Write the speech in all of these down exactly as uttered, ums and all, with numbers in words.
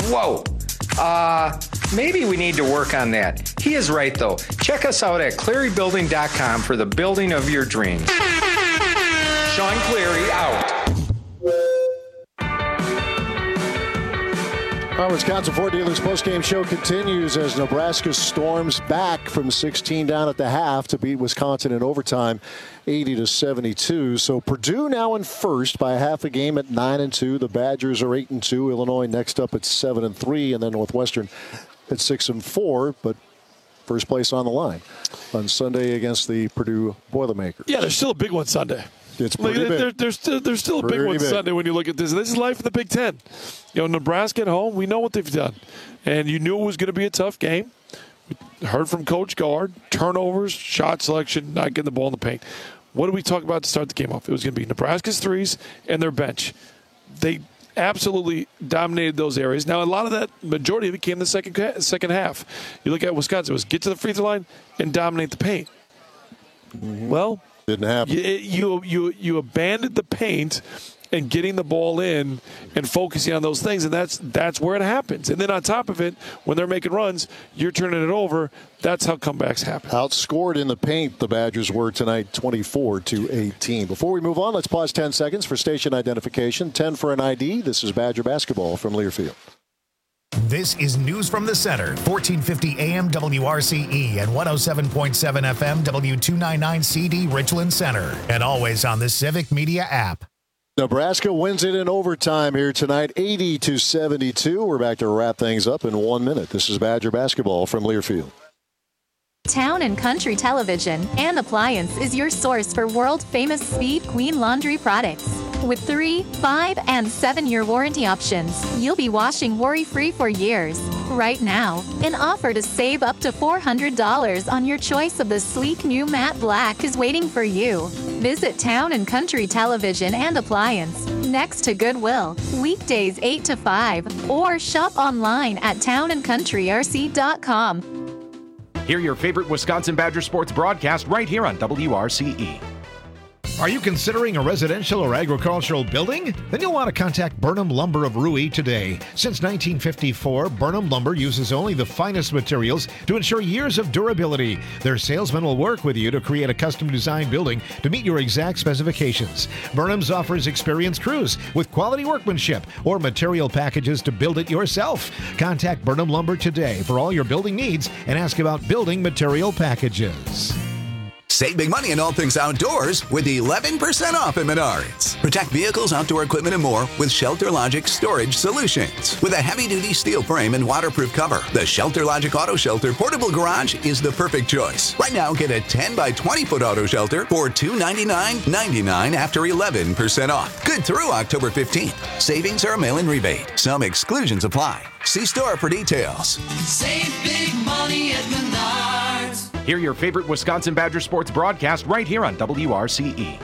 Whoa. Uh, maybe we need to work on that. He is right, though. Check us out at cleary building dot com for the building of your dreams. Sean Cleary out. Our Wisconsin Ford Dealers postgame show continues as Nebraska storms back from sixteen down at the half to beat Wisconsin in overtime, eighty to seventy-two. So Purdue now in first by a half a game at nine and two. The Badgers are eight and two. Illinois next up at seven and three, and then Northwestern at six and four. But first place on the line on Sunday against the Purdue Boilermakers. Yeah, there's still a big one Sunday. It's pretty like, big. There, there's still, there's still a pretty big one big. Sunday when you look at this. This is life in the Big Ten. You know, Nebraska at home, we know what they've done. And you knew it was going to be a tough game. We heard from Coach Gard, turnovers, shot selection, not getting the ball in the paint. What did we talk about to start the game off? It was going to be Nebraska's threes and their bench. They absolutely dominated those areas. Now, a lot of that, majority of it came in the second, second half. You look at Wisconsin, it was get to the free throw line and dominate the paint. Mm-hmm. Well, didn't happen. You, you you you abandoned the paint and getting the ball in and focusing on those things, and that's that's where it happens. And then on top of it, when they're making runs, you're turning it over. That's how comebacks happen. Outscored in the paint, the Badgers were tonight, twenty-four to eighteen. Before we move on, let's pause ten seconds for station identification. ten for an I D. This is Badger basketball from Learfield. This is News from the Center, fourteen fifty A M W R C E and one oh seven point seven F M W two ninety-nine C D Richland Center, and always on the Civic Media app. Nebraska wins it in overtime here tonight, eighty to seventy-two. We're back to wrap things up in one minute. This is Badger basketball from Learfield. Town and Country Television and Appliance is your source for world-famous Speed Queen laundry products. With three, five, and seven-year warranty options, you'll be washing worry-free for years. Right now, an offer to save up to four hundred dollars on your choice of the sleek new matte black is waiting for you. Visit Town and Country Television and Appliance next to Goodwill, weekdays eight to five, or shop online at town and country r c dot com. Hear your favorite Wisconsin Badger sports broadcast right here on W R C E. Are you considering a residential or agricultural building? Then you'll want to contact Burnham Lumber of Rui today. Since nineteen fifty-four, Burnham Lumber uses only the finest materials to ensure years of durability. Their salesmen will work with you to create a custom-designed building to meet your exact specifications. Burnham's offers experienced crews with quality workmanship or material packages to build it yourself. Contact Burnham Lumber today for all your building needs and ask about building material packages. Save big money on all things outdoors with eleven percent off at Menards. Protect vehicles, outdoor equipment, and more with Shelter Logic Storage Solutions. With a heavy-duty steel frame and waterproof cover, the Shelter Logic Auto Shelter Portable Garage is the perfect choice. Right now, get a ten by twenty foot auto shelter for two hundred ninety-nine ninety-nine after eleven percent off. Good through October fifteenth. Savings are a mail-in rebate. Some exclusions apply. See store for details. Save big money at Menards. Hear your favorite Wisconsin Badger sports broadcast right here on W R C E.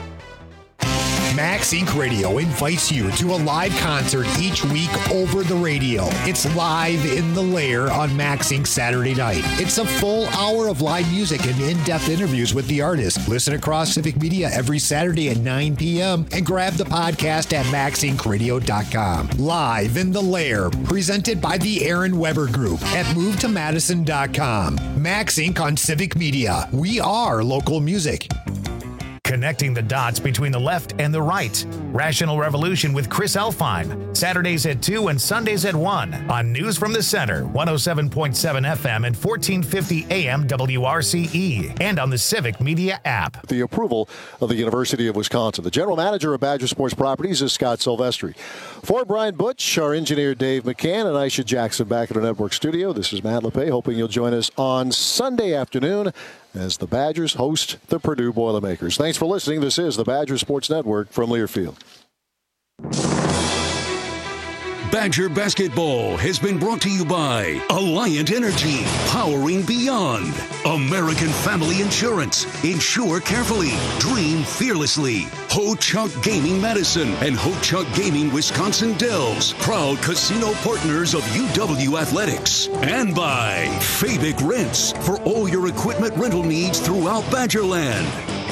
Max Incorporated. Radio invites you to a live concert each week over the radio. It's Live in the Lair on Max Incorporated. Saturday night. It's a full hour of live music and in-depth interviews with the artist. Listen across Civic Media every Saturday at nine p.m. and grab the podcast at max inc radio dot com. Live in the Lair, presented by the Aaron Weber Group at move to madison dot com. Max Incorporated on Civic Media. We are local music. Connecting the dots between the left and the right. Rational Revolution with Chris Elfheim. Saturdays at two and Sundays at one on News from the Center, one oh seven point seven F M and fourteen fifty A M W R C E, and on the Civic Media app. The approval of the University of Wisconsin. The general manager of Badger Sports Properties is Scott Silvestri. For Brian Butch, our engineer Dave McCann, and Aisha Jackson back at our network studio, this is Matt LePay, hoping you'll join us on Sunday afternoon as the Badgers host the Purdue Boilermakers. Thanks for listening. This is the Badger Sports Network from Learfield. Badger Basketball has been brought to you by Alliant Energy, powering beyond. American Family Insurance, insure carefully, dream fearlessly. Ho-Chunk Gaming Madison and Ho-Chunk Gaming Wisconsin Dells, proud casino partners of U W Athletics. And by Fabic Rents, for all your equipment rental needs throughout Badgerland.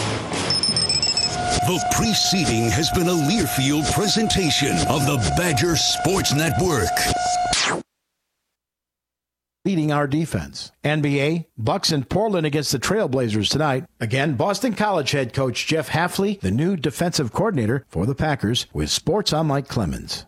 The preceding has been a Learfield presentation of the Badger Sports Network. leading our defense. N B A, Bucks in Portland against the Trailblazers tonight. Again, Boston College head coach Jeff Hafley, the new defensive coordinator for the Packers, with sports on Mike Clemens.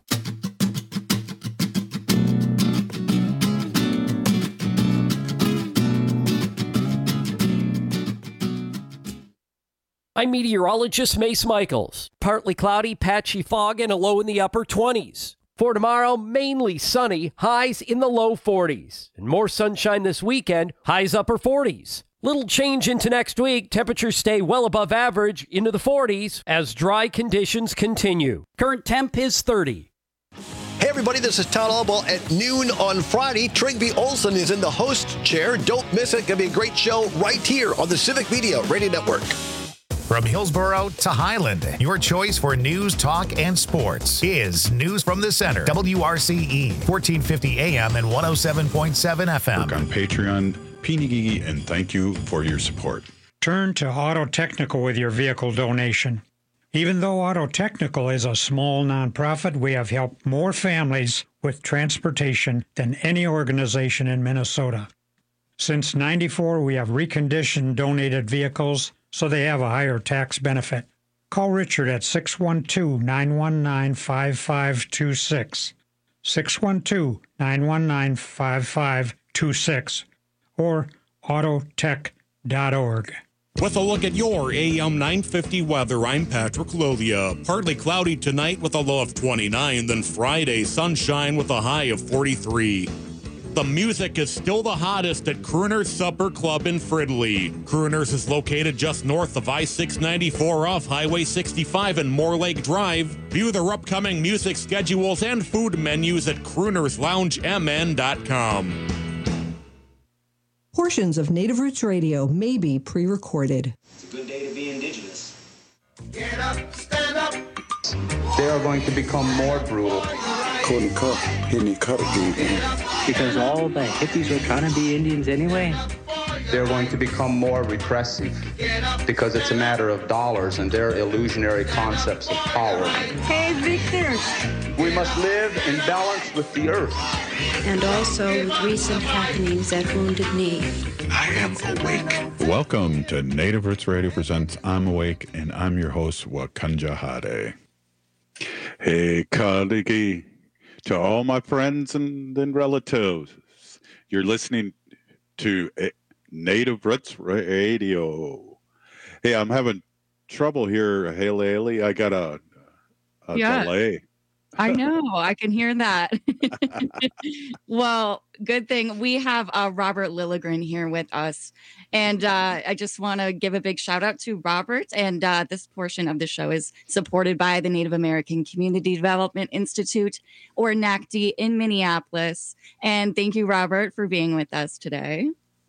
I'm meteorologist Mace Michaels. Partly cloudy, patchy fog, and a low in the upper twenties. For tomorrow, mainly sunny, highs in the low forties. And more sunshine this weekend, highs upper forties. Little change into next week. Temperatures stay well above average into the forties as dry conditions continue. Current temp is thirty. Hey everybody, this is Todd Albaugh at noon on Friday. Trygve Olsen is in the host chair. Don't miss it. Going to be a great show right here on the Civic Media Radio Network. From Hillsborough to Highland, your choice for news, talk, and sports is News from the Center. W R C E, fourteen fifty A M and one oh seven point seven F M. Work on Patreon, Pinigigi, and thank you for your support. Turn to Auto Technical with your vehicle donation. Even though Auto Technical is a small nonprofit, we have helped more families with transportation than any organization in Minnesota. Since ninety-four, we have reconditioned donated vehicles so they have a higher tax benefit. Call Richard at six one two, nine one nine, five five two six, six one two, nine one nine, five five two six, or autotech dot org. With a look at your A M nine fifty weather, I'm Patrick Lolia. Partly cloudy tonight with a low of twenty-nine, then Friday, sunshine with a high of forty-three. The music is still the hottest at Crooners Supper Club in Fridley. Crooners is located just north of I six ninety-four off Highway sixty-five and Moore Lake Drive. View their upcoming music schedules and food menus at crooners lounge m n dot com. Portions of Native Roots Radio may be pre-recorded. It's a good day to be indigenous. Get up, stand up. They are going to become more brutal. Couldn't cut, any cut again. Because all the hippies were trying to be Indians anyway. They're going to become more repressive because it's a matter of dollars and their illusionary concepts of power. Hey, Victor. We must live in balance with the earth. And also with recent happenings at Wounded Knee. I am awake. Welcome to Native Roots Radio presents I'm Awake, and I'm your host, Wakanja Hade. Hey, Kaligi. To all my friends and, and relatives, you're listening to Native Roots Radio. Hey, I'm having trouble here, Haley. Haley. I got a, a yeah. delay. I know. I can hear that. Well, good thing we have uh, Robert Lilligren here with us. And uh, I just want to give a big shout out to Robert. And uh, this portion of the show is supported by the Native American Community Development Institute, or N A C D, in Minneapolis. And thank you, Robert, for being with us today.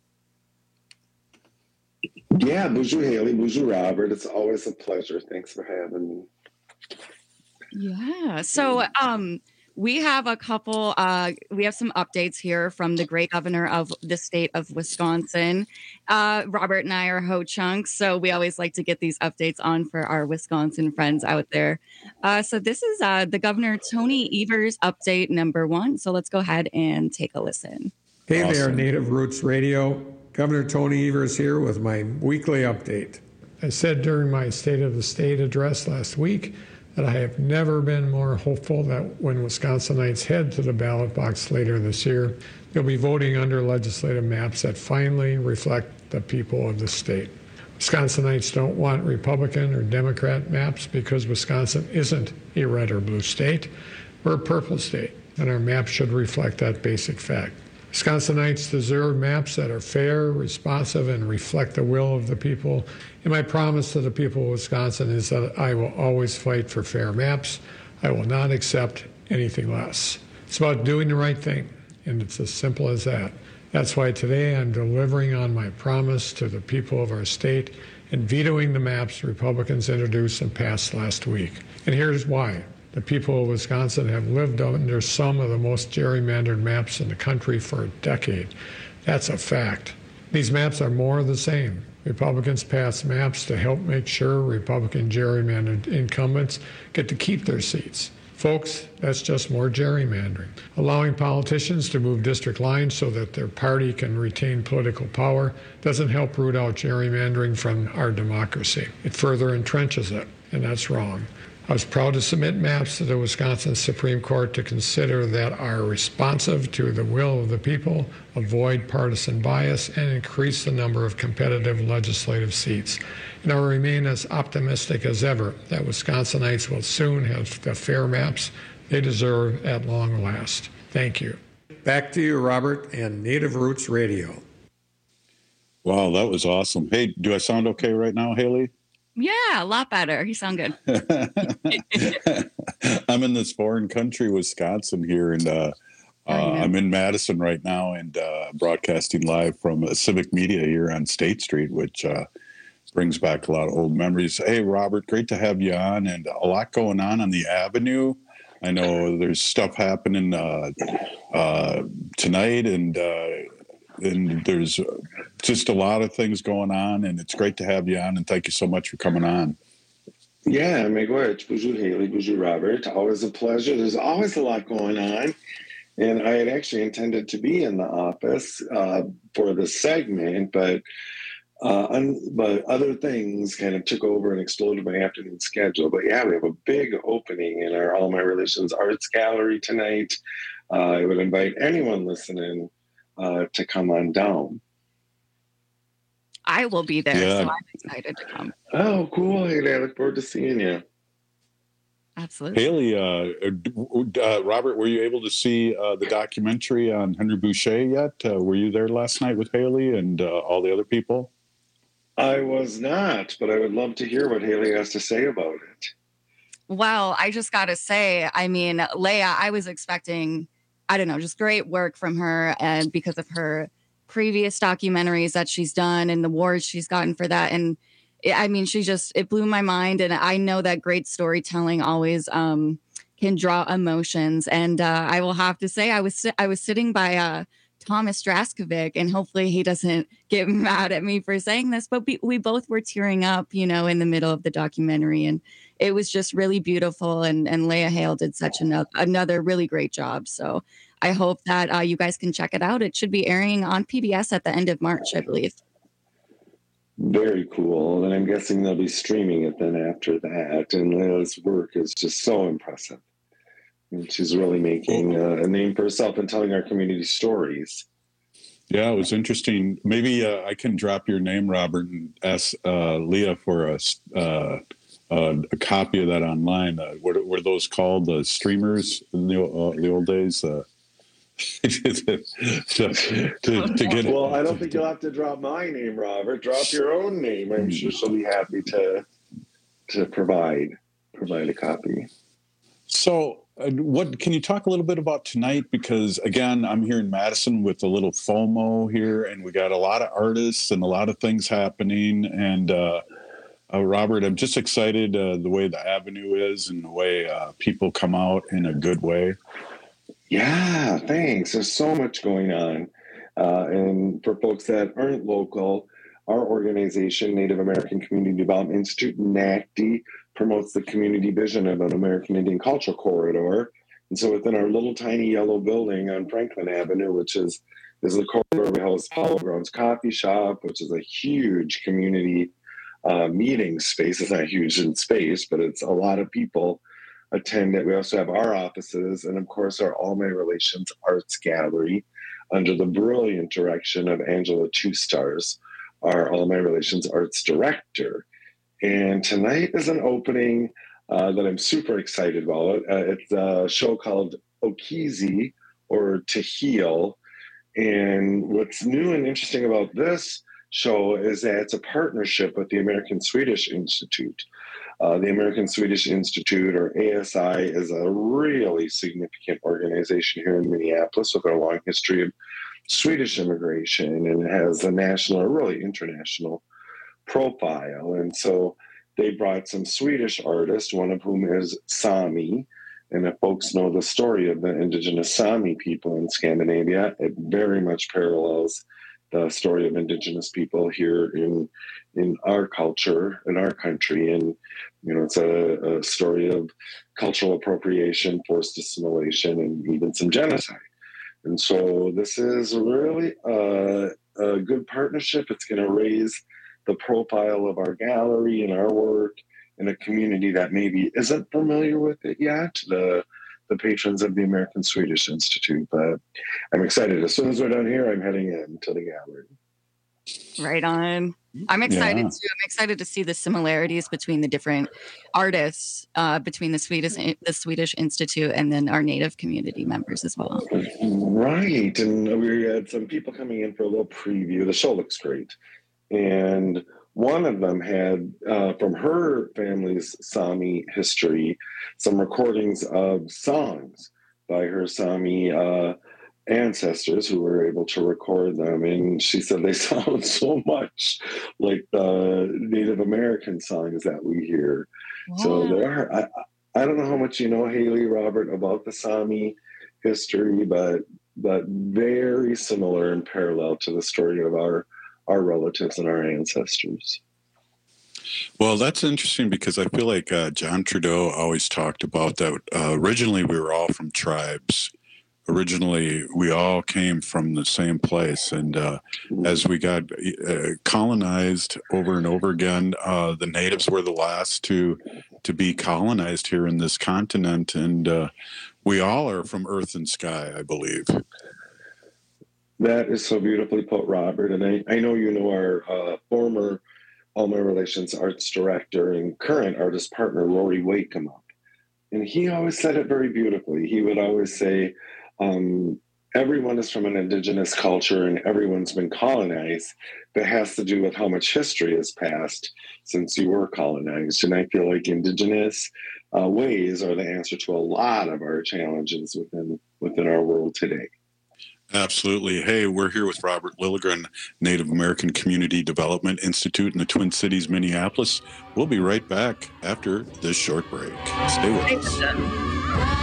Yeah, bonjour, Haley. Bonjour, Robert. It's always a pleasure. Thanks for having me. Yeah. So um, we have a couple, uh, we have some updates here from the great governor of the state of Wisconsin. Uh, Robert and I are Ho-Chunks, so we always like to get these updates on for our Wisconsin friends out there. Uh, so this is uh, the Governor Tony Evers update number one. So let's go ahead and take a listen. Hey awesome. There, Native Roots Radio. Governor Tony Evers here with my weekly update. I said during my State of the State address last week that I have never been more hopeful that when Wisconsinites head to the ballot box later this year, they'll be voting under legislative maps that finally reflect the people of the state. Wisconsinites don't want Republican or Democrat maps because Wisconsin isn't a red or blue state. We're a purple state, and our maps should reflect that basic fact. Wisconsinites deserve maps that are fair, responsive, and reflect the will of the people. And my promise to the people of Wisconsin is that I will always fight for fair maps. I will not accept anything less. It's about doing the right thing, and it's as simple as that. That's why today I'm delivering on my promise to the people of our state and vetoing the maps Republicans introduced and passed last week. And here's why. The people of Wisconsin have lived under some of the most gerrymandered maps in the country for a decade. That's a fact. These maps are more of the same. Republicans pass maps to help make sure Republican gerrymandered incumbents get to keep their seats. Folks, that's just more gerrymandering. Allowing politicians to move district lines so that their party can retain political power doesn't help root out gerrymandering from our democracy. It further entrenches it, and that's wrong. I was proud to submit maps to the Wisconsin Supreme Court to consider that are responsive to the will of the people, avoid partisan bias, and increase the number of competitive legislative seats. And I will remain as optimistic as ever that Wisconsinites will soon have the fair maps they deserve at long last. Thank you. Back to you, Robert, and Native Roots Radio. Wow, that was awesome. Hey, do I sound okay right now, Haley? Yeah, a lot better. You sound good. I'm in this foreign country, Wisconsin here, and uh, uh, I'm in Madison right now and uh, broadcasting live from uh, Civic Media here on State Street, which uh, brings back a lot of old memories. Hey, Robert, great to have you on, and a lot going on on the Avenue. I know there's stuff happening uh, uh, tonight, and uh, and there's just a lot of things going on, and it's great to have you on, and thank you so much for coming on. Yeah, Miigwech, Bonjour Haley, Bonjour Robert. Always a pleasure. There's always a lot going on, and I had actually intended to be in the office uh, for the segment, but uh, un- but other things kind of took over and exploded my afternoon schedule. But yeah, we have a big opening in our All My Relations Arts Gallery tonight. Uh, I would invite anyone listening Uh, to come on down. I will be there, yeah. so I'm excited to come. Oh, cool. Haley, I look forward to seeing you. Absolutely. Haley, uh, uh, Robert, were you able to see uh, the documentary on Henry Boucher yet? Uh, were you there last night with Haley and uh, all the other people? I was not, but I would love to hear what Haley has to say about it. Well, I just got to say, I mean, Leah, I was expecting, I don't know, just great work from her, and because of her previous documentaries that she's done and the awards she's gotten for that. And it, I mean, she just, it blew my mind. And I know that great storytelling always um, can draw emotions. And uh, I will have to say, I was, I was sitting by uh, Thomas Draskovic, and hopefully he doesn't get mad at me for saying this, but we, we both were tearing up, you know, in the middle of the documentary, and it was just really beautiful. And, and Leah Hale did such another, another really great job. So I hope that uh, you guys can check it out. It should be airing on P B S at the end of March, I believe. Very cool. And I'm guessing they'll be streaming it then after that. And Leah's work is just so impressive. And she's really making uh, a name for herself and telling our community stories. Yeah, it was interesting. Maybe uh, I can drop your name, Robert, and ask uh, Leah for a, uh, uh, a copy of that online. Uh, what were those called? The streamers in the, uh, the old days? Uh, to, to, to, to get well, I don't think you'll have to drop my name, Robert. Drop your own name. I'm sure she'll be happy to to provide provide a copy. So, uh, what can you talk a little bit about tonight? Because again, I'm here in Madison with a little FOMO here, and we got a lot of artists and a lot of things happening. And uh, uh, Robert, I'm just excited uh, the way the Avenue is and the way uh, people come out in a good way. Yeah, thanks. There's so much going on. Uh, and for folks that aren't local, our organization, Native American Community Development Institute, NACD, promotes the community vision of an American Indian cultural corridor. And so within our little tiny yellow building on Franklin Avenue, which is, is the corridor we house Hollow Grounds Coffee Shop, which is a huge community uh, meeting space. It's not huge in space, but it's a lot of people attend it. We also have our offices and, of course, our All My Relations Arts Gallery under the brilliant direction of Angela Two Stars, our All My Relations Arts Director. And tonight is an opening uh, that I'm super excited about. Uh, it's a show called Okizi, or To Heal. And what's new and interesting about this show is that it's a partnership with the American Swedish Institute. Uh, the American Swedish Institute, or A S I, is a really significant organization here in Minneapolis with a long history of Swedish immigration, and it has a national or really international profile. And so they brought some Swedish artists, one of whom is Sami. And if folks know the story of the indigenous Sami people in Scandinavia, it very much parallels the story of Indigenous people here in in our culture, in our country. And, you know, it's a, a story of cultural appropriation, forced assimilation, and even some genocide. And so this is really a, a good partnership. It's going to raise the profile of our gallery and our work in a community that maybe isn't familiar with it yet, the the patrons of the American Swedish Institute. But I'm excited. As soon as we're done here, I'm heading in to the gallery. Right on. I'm excited Yeah. too. I'm excited to see the similarities between the different artists, uh, between the Swedish the Swedish Institute and then our Native community members as well. Right. And we had some people coming in for a little preview. The show looks great. And one of them had, uh, from her family's Sami history, some recordings of songs by her Sami uh, ancestors who were able to record them. And she said they sound so much like the Native American songs that we hear. So there are, I, I don't know how much you know, Haley, Robert, about the Sami history, but but very similar and parallel to the story of our our relatives and our ancestors. Well, that's interesting because I feel like uh, John Trudeau always talked about that. Uh, originally, we were all from tribes. Originally, we all came from the same place. And uh, as we got uh, colonized over and over again, uh, the natives were the last to to be colonized here in this continent. And uh, we all are from earth and sky, I believe. That is so beautifully put, Robert. And I, I know you know our uh, former All My Relations arts director and current artist partner, Rory Wakeham up. And he always said it very beautifully. He would always say, um, everyone is from an Indigenous culture and everyone's been colonized. That has to do with how much history has passed since you were colonized. And I feel like Indigenous uh, ways are the answer to a lot of our challenges within within our world today. Absolutely. Hey, we're here with Robert Lilligren, Native American Community Development Institute in the Twin Cities, Minneapolis. We'll be right back after this short break. Stay with us.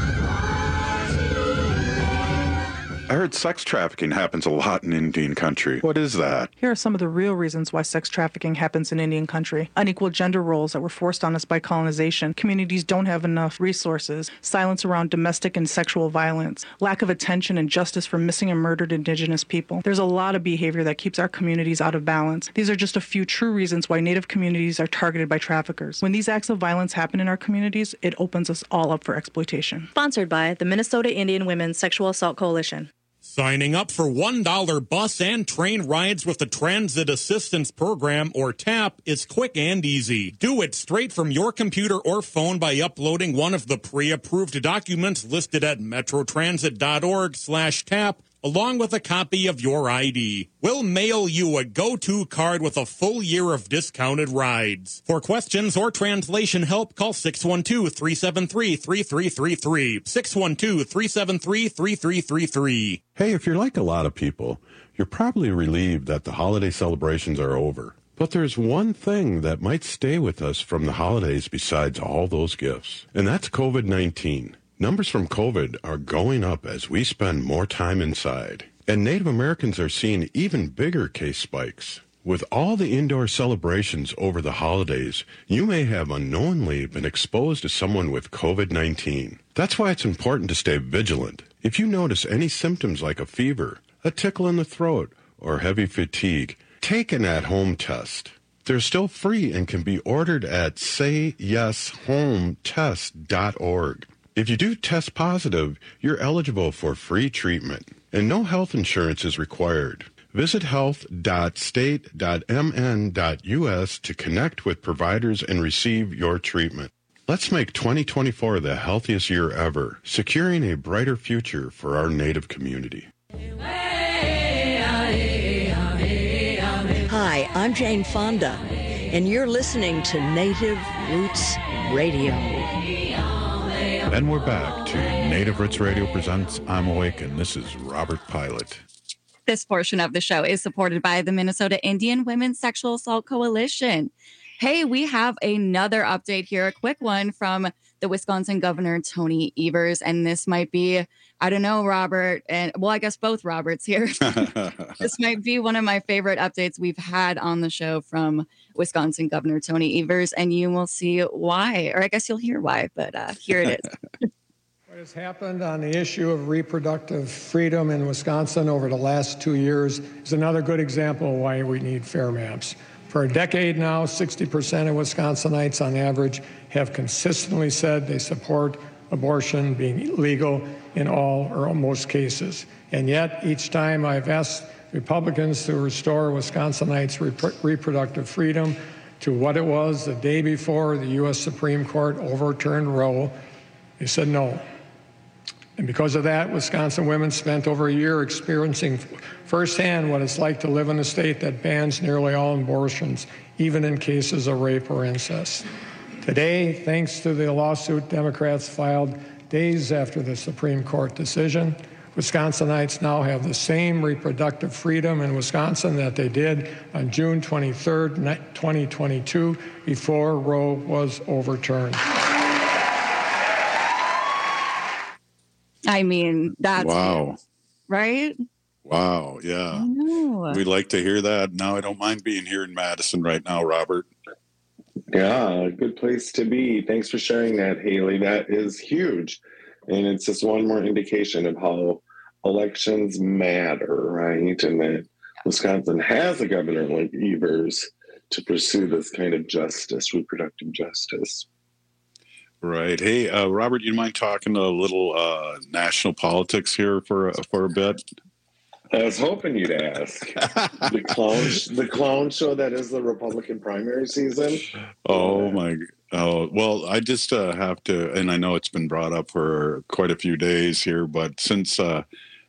I heard sex trafficking happens a lot in Indian country. What is that? Here are some of the real reasons why sex trafficking happens in Indian country. Unequal gender roles that were forced on us by colonization. Communities don't have enough resources. Silence around domestic and sexual violence. Lack of attention and justice for missing and murdered Indigenous people. There's a lot of behavior that keeps our communities out of balance. These are just a few true reasons why Native communities are targeted by traffickers. When these acts of violence happen in our communities, it opens us all up for exploitation. Sponsored by the Minnesota Indian Women's Sexual Assault Coalition. Signing up for one dollar bus and train rides with the Transit Assistance Program, or TAP, is quick and easy. Do it straight from your computer or phone by uploading one of the pre-approved documents listed at metrotransit.org slash tap, along with a copy of your I D. We'll mail you a go-to card with a full year of discounted rides. For questions or translation help, call six one two, three seven three, three three three three. six one two, three seven three, three three three three. Hey, if you're like a lot of people, you're probably relieved that the holiday celebrations are over. But there's one thing that might stay with us from the holidays besides all those gifts, and that's COVID nineteen. Numbers from COVID are going up as we spend more time inside. And Native Americans are seeing even bigger case spikes. With all the indoor celebrations over the holidays, you may have unknowingly been exposed to someone with COVID nineteen. That's why it's important to stay vigilant. If you notice any symptoms like a fever, a tickle in the throat, or heavy fatigue, take an at-home test. They're still free and can be ordered at say yes home test dot org. If you do test positive, you're eligible for free treatment, and no health insurance is required. Visit health dot state dot m n dot u s to connect with providers and receive your treatment. Let's make twenty twenty-four the healthiest year ever, securing a brighter future for our Native community. Hi, I'm Jane Fonda, and you're listening to Native Roots Radio. And we're back to Native Roots Radio presents I'm Awake, and this is Robert Pilot. This portion of the show is supported by the Minnesota Indian Women's Sexual Assault Coalition. Hey, we have another update here, a quick one from the Wisconsin Governor, Tony Evers. And this might be, I don't know, Robert, and well, I guess both Roberts here. This might be one of my favorite updates we've had on the show from Wisconsin Governor Tony Evers, and you will see why, or I guess you'll hear why, but uh, here it is. What has happened on the issue of reproductive freedom in Wisconsin over the last two years is another good example of why we need fair maps. For a decade now, sixty percent of Wisconsinites on average have consistently said they support abortion being legal in all or most cases. And yet, each time I've asked Republicans to restore Wisconsinites' rep- reproductive freedom to what it was the day before the U S Supreme Court overturned Roe, they said no. And because of that, Wisconsin women spent over a year experiencing firsthand what it's like to live in a state that bans nearly all abortions, even in cases of rape or incest. Today, thanks to the lawsuit Democrats filed days after the Supreme Court decision, Wisconsinites now have the same reproductive freedom in Wisconsin that they did on June twenty-third, twenty twenty-two, before Roe was overturned. I mean, that's wow, right? Wow, yeah. We'd like to hear that. Now I don't mind being here in Madison right now, Robert. Yeah, good place to be. Thanks for sharing that, Haley. That is huge. And it's just one more indication of how elections matter, right? And that Wisconsin has a governor like Evers to pursue this kind of justice, reproductive justice. Right. Hey, uh, Robert, you mind talking a little uh, national politics here for for a bit? I was hoping you'd ask. the clown, the clown show that is the Republican primary season. Oh yeah. my! Oh well, I just uh, have to, and I know it's been brought up for quite a few days here, but since uh,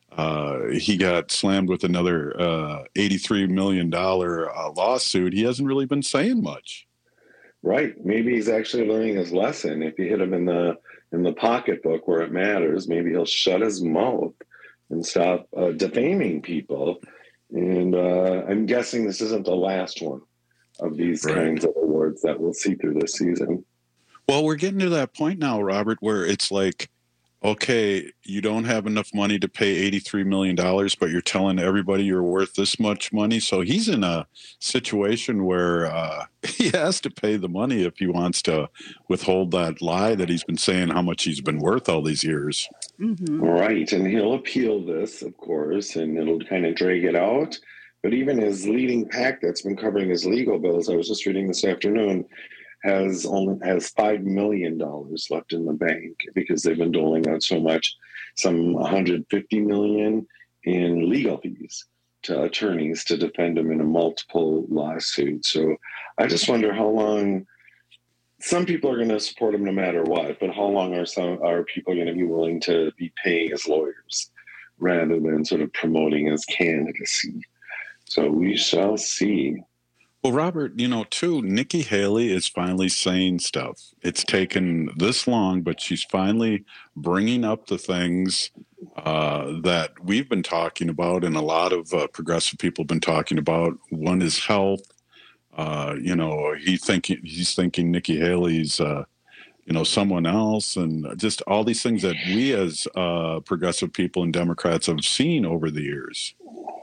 uh, he got slammed with another uh, eighty-three million dollars uh, lawsuit, he hasn't really been saying much. Right. Maybe he's actually learning his lesson. If you hit him in the in the pocketbook where it matters, maybe he'll shut his mouth and stop uh, defaming people. And uh, I'm guessing this isn't the last one of these right. kinds of awards that we'll see through this season. Well, we're getting to that point now, Robert, where it's like, okay, you don't have enough money to pay eighty-three million dollars, but you're telling everybody you're worth this much money. So he's in a situation where uh, he has to pay the money if he wants to withhold that lie that he's been saying how much he's been worth all these years. Mm-hmm. Right. And he'll appeal this, of course, and it'll kind of drag it out. But even his leading pack that's been covering his legal bills, I was just reading this afternoon, has only has five million dollars left in the bank because they've been doling out so much, some one hundred fifty million dollars in legal fees to attorneys to defend him in a multiple lawsuit. So I just wonder how long. Some people are going to support him no matter what, but how long are some are people going to be willing to be paying his lawyers rather than sort of promoting his candidacy? So we shall see. Well, Robert, you know, too, Nikki Haley is finally saying stuff. It's taken this long, but she's finally bringing up the things uh, that we've been talking about and a lot of uh, progressive people have been talking about. One is health. Uh, you know, he thinking he's thinking Nikki Haley's, uh, you know, someone else, and just all these things that we as uh, progressive people and Democrats have seen over the years.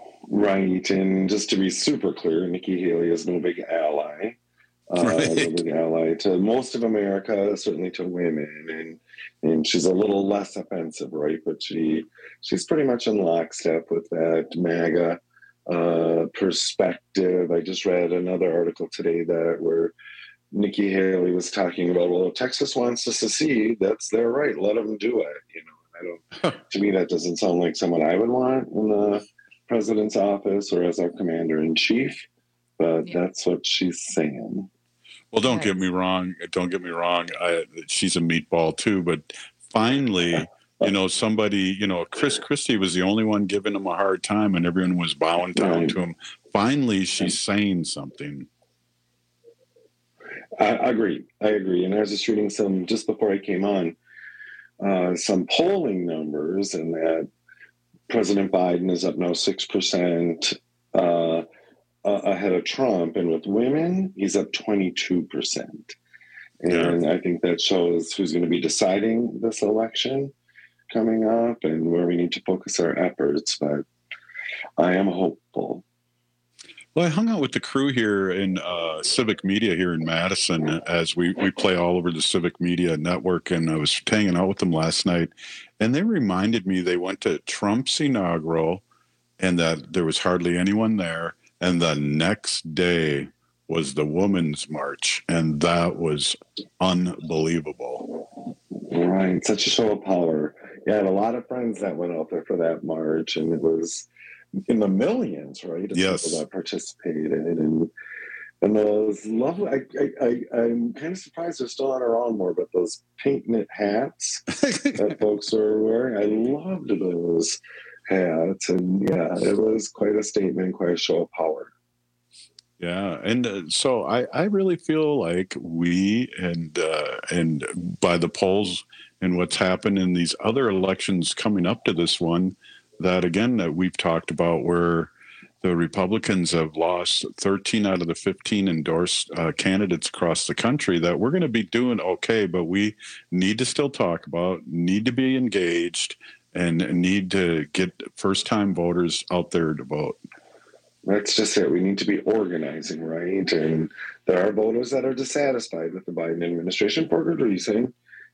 Right, and just to be super clear, Nikki Haley is no big ally, uh, right. no big ally to most of America, certainly to women, and and she's a little less offensive, right? But she she's pretty much in lockstep with that MAGA uh, perspective. I just read another article today that where Nikki Haley was talking about, well, if Texas wants to secede, that's their right. Let them do it. You know, I don't. To me, that doesn't sound like someone I would want in the president's office or as our commander in chief, but yeah. that's what she's saying. Well, don't get me wrong. Don't get me wrong. I, she's a meatball too, but finally, you know, somebody, you know, Chris Christie was the only one giving him a hard time and everyone was bowing down right. to him. Finally, she's saying something. I agree. I agree. And I was just reading some, just before I came on, uh, some polling numbers, and that President Biden is up now six percent uh, uh, ahead of Trump. And with women, he's up twenty-two percent. And yeah. I think that shows who's going to be deciding this election coming up and where we need to focus our efforts. But I am hopeful. Well, I hung out with the crew here in uh, Civic Media here in Madison as we, we play all over the Civic Media network, and I was hanging out with them last night, and they reminded me they went to Trump's inaugural and that there was hardly anyone there, and the next day was the Women's March, and that was unbelievable. Right, such a show of power. Yeah, I had a lot of friends that went out there for that march, and it was in the millions, right? Of yes. People that participated, and and those lovely. I, I, I I'm kind of surprised they're still not around more, but those pink knit hats that folks are wearing, I loved those hats, and yeah, it was quite a statement, quite a show of power. Yeah, and uh, so I, I really feel like we and uh, and by the polls and what's happened in these other elections coming up to this one, that again that we've talked about where the Republicans have lost thirteen out of the fifteen endorsed uh, candidates across the country, that we're going to be doing okay, but we need to still talk about, need to be engaged, and need to get first-time voters out there to vote. That's just it. We need to be organizing, right? And there are voters that are dissatisfied with the Biden administration for good reason.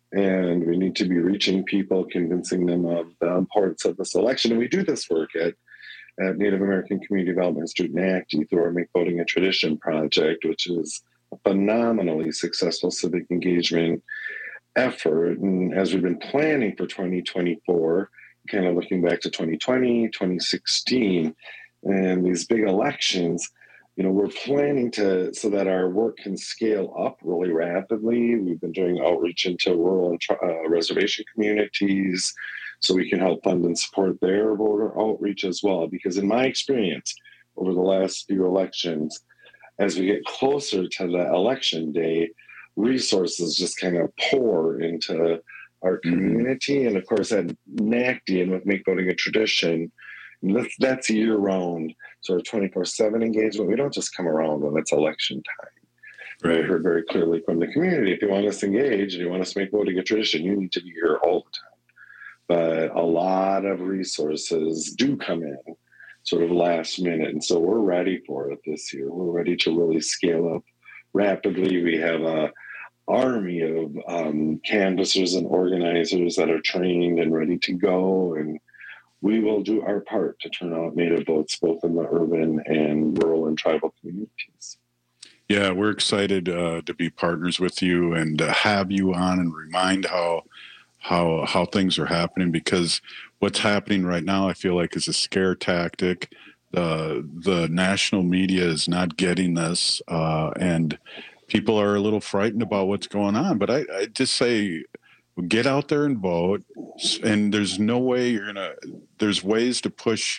And we need to be reaching people, convincing them of the importance of this election. And we do this work at, at Native American Community Development Institute, NACD, through our Make Voting a Tradition project, which is a phenomenally successful civic engagement effort. And as we've been planning for twenty twenty-four, kind of looking back to twenty twenty, twenty sixteen, and these big elections, you know, we're planning to, so that our work can scale up really rapidly. We've been doing outreach into rural and uh, reservation communities so we can help fund and support their voter outreach as well. Because in my experience over the last few elections, as we get closer to the election day, resources just kind of pour into our community. Mm-hmm. And of course, at NACD and with Make Voting a Tradition, that's, that's year round. So our twenty-four seven engagement, we don't just come around when it's election time. Right. I heard very clearly from the community, if you want us engaged and you want us to make voting a tradition, you need to be here all the time. But a lot of resources do come in sort of last minute. And so we're ready for it this year. We're ready to really scale up rapidly. We have a army of um, canvassers and organizers that are trained and ready to go. And we will do our part to turn out Native votes, both in the urban and rural and tribal communities. Yeah, we're excited uh, to be partners with you and uh, have you on and remind how how how things are happening, because what's happening right now, I feel like, is a scare tactic. The the national media is not getting this, uh, and people are a little frightened about what's going on. But I, I just say, get out there and vote. And there's no way you're gonna. There's ways to push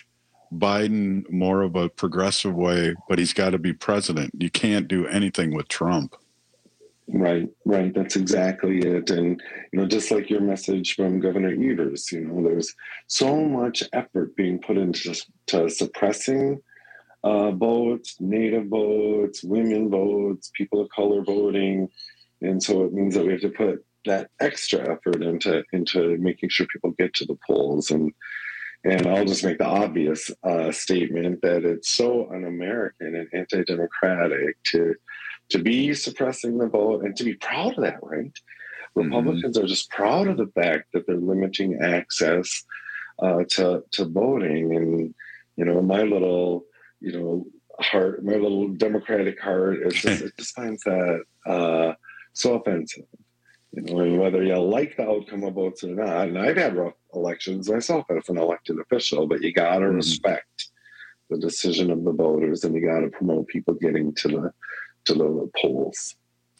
Biden more of a progressive way, but he's got to be president. You can't do anything with Trump. Right, right. That's exactly it. And, you know, just like your message from Governor Evers, you know, there's so much effort being put into to suppressing uh, votes, Native votes, women votes, people of color voting. And so it means that we have to put that extra effort into into making sure people get to the polls. And And I'll just make the obvious uh, statement that it's so un-American and anti-democratic to to be suppressing the vote and to be proud of that, right? Mm-hmm. Republicans are just proud of the fact that they're limiting access uh, to to voting. And, you know, my little, you know, heart, my little Democratic heart, is just, it just finds that uh, so offensive. You know, and whether you like the outcome of votes or not, and I've had rough elections myself as an elected official, but you got to mm-hmm. respect the decision of the voters, and you got to promote people getting to the to the polls.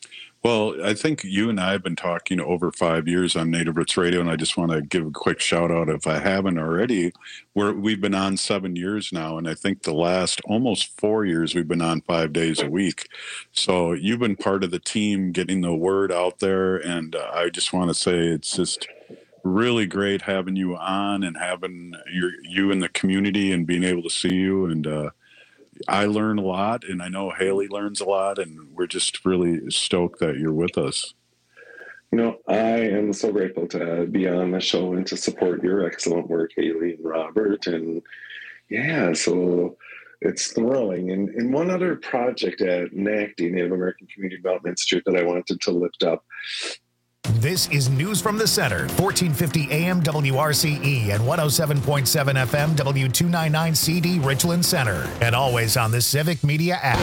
Well, I think you and I have been talking over five years on Native Roots Radio, and I just want to give a quick shout out, if I haven't already. We're, we've been on seven years now, and I think the last almost four years we've been on five days a week. So you've been part of the team getting the word out there, and uh, I just want to say it's just really great having you on and having your you in the community and being able to see you. And uh, I learn a lot, and I know Haley learns a lot, and we're just really stoked that you're with us. You know, I am so grateful to be on the show and to support your excellent work, Haley and Robert. And yeah, so it's thrilling. And, and one other project at NACD, Native American Community Development Institute, that I wanted to lift up. This is News from the Center, fourteen fifty A M W R C E and one oh seven point seven F M W two ninety-nine C D Richland Center, and always on the Civic Media app.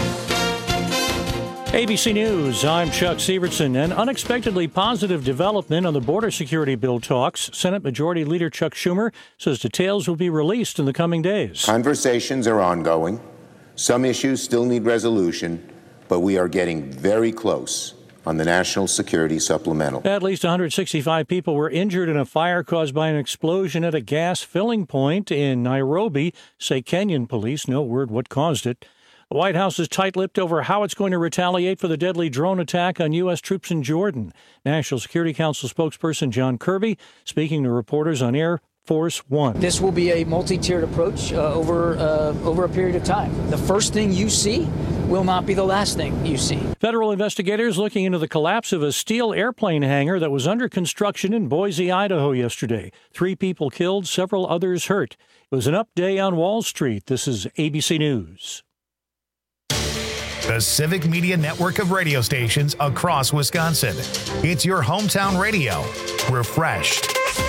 A B C News, I'm Chuck Sievertson. An unexpectedly positive development on the border security bill talks. Senate Majority Leader Chuck Schumer says details will be released in the coming days. Conversations are ongoing. Some issues still need resolution, but we are getting very close on the National Security Supplemental. At least one hundred sixty-five people were injured in a fire caused by an explosion at a gas filling point in Nairobi, say Kenyan police. No word what caused it. The White House is tight-lipped over how it's going to retaliate for the deadly drone attack on U S troops in Jordan. National Security Council spokesperson John Kirby speaking to reporters on Air Force One. This will be a multi-tiered approach uh, over uh, over a period of time. The first thing you see will not be the last thing you see. Federal investigators looking into the collapse of a steel airplane hangar that was under construction in Boise, Idaho yesterday. Three people killed, several others hurt. It was an up day on Wall Street. This is A B C News. The Civic Media network of radio stations across Wisconsin. It's your hometown radio. Refreshed.